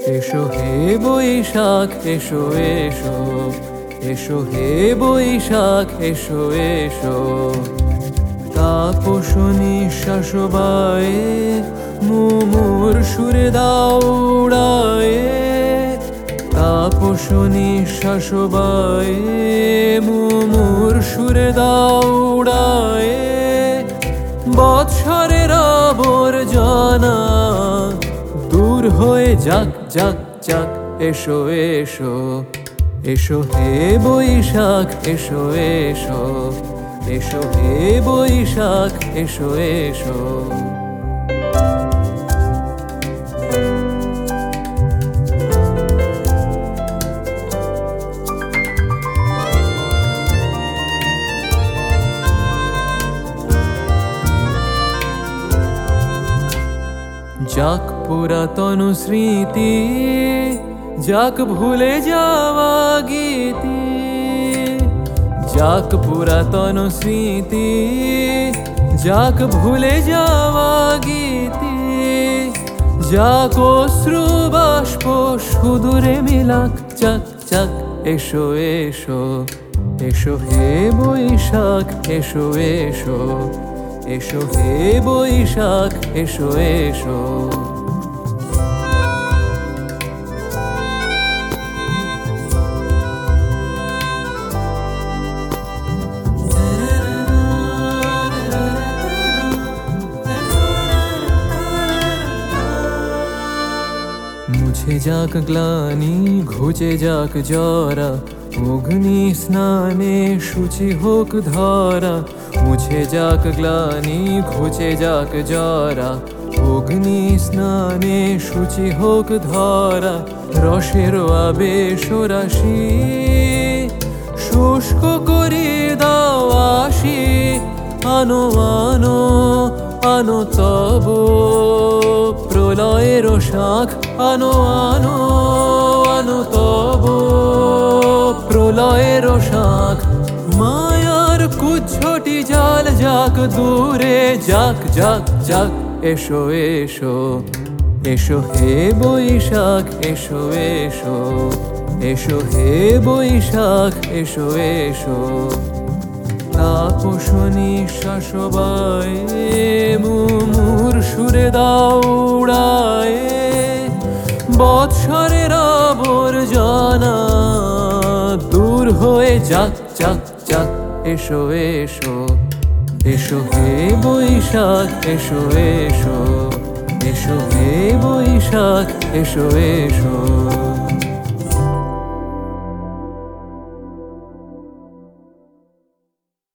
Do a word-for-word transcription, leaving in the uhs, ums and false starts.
এসো হে বৈশাখ এসো এসো, এসো হে বৈশাখ এসো এসো। তাপস নিঃশ্বাস বায়ে মুমুর সুরে দাও উড়ায়ে, তাপস নিঃশ্বাস বায়ে মুমুর সুরে দাও উড়ায়ে। বৎসরের আবর্জনা দূর হয়ে যাক যাক যাক, এসো এসো, এসো হে বৈশাখ এসো এসো, এসো হে বৈশাখ এসো এসো। যাক পুরাতন স্মৃতি, যাক ভুলে যাওয়া গীতি, যাক পুরাতন স্মৃতি, যাক ভুলে যাওয়া গীতি। যাক অশ্রু বাষ্প সুদূরে মিলাক চাক চাক, এসো এসো, এসো হে বৈশাখ এসো এসো, এসো হে বৈশাখ এসো এসো। মুছে যাক গ্লানি ঘুচে যাক জরা, অগ্নি স্নানে শুচি হোক ধরা। মুছে যাক গ্লানি ঘুচে যাক জরা, অগ্নি স্নানে শুচি হোক ধরা। রসের আবেশ রাশি শুষ্ক করি দাও আসি, আনো আনো আনো তব প্রলয়ের শাখ। আনো আনো আনো তব প্রলয়ের শাখ। মায়ার কুচ্ছটি জাল যাক দূরে যাক যাক যাক, এসো এসো, এসো হে বৈশাখ এসো এসো, এসো হে বৈশাখ এসো এসো। তাপস নিঃশ্বাস বায়ে মুমুর সুরে দাও উড়ায়ে। বৎসরের আবর্জনা দূর হয়ে যাক যাক যাক, এসো এসো, এসো হে বৈশাখ এসো এসো, এসো হে বৈশাখ এসো এসো।